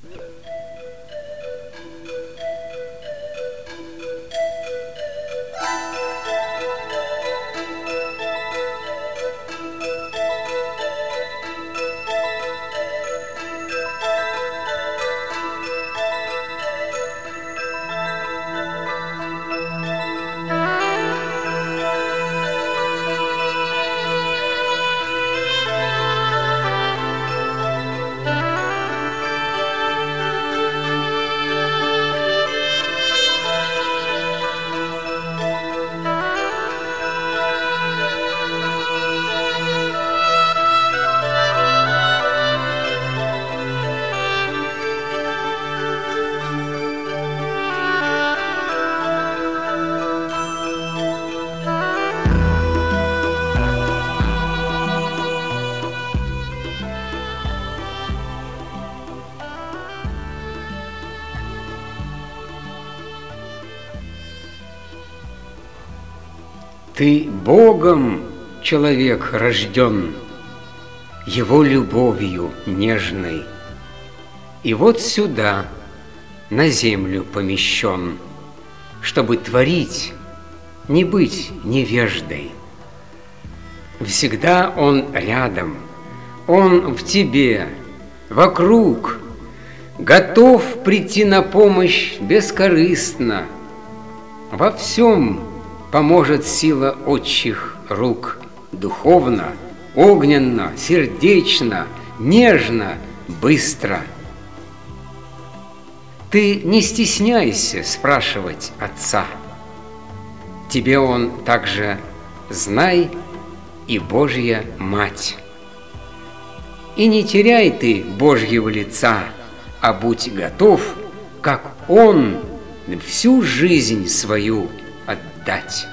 Ты Богом, человек, рожден, Его любовью нежной, и вот сюда, на землю помещен, чтобы творить, не быть невеждой. Всегда Он рядом, Он в тебе, вокруг, готов прийти на помощь бескорыстно. Во всем поможет сила отчих рук, духовно, огненно, сердечно, нежно, быстро. Ты не стесняйся спрашивать Отца. Тебе Он также знай и Божья Мать. И не теряй ты Божьего лица, а будь готов, как Он, всю жизнь свою отдать.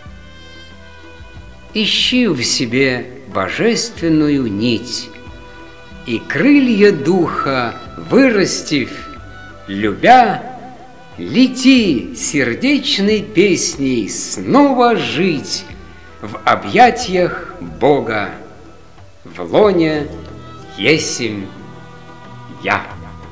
Ищи в себе божественную нить, и крылья духа вырастив, любя, лети сердечной песней снова жить в объятиях Бога, в лоне есмь я.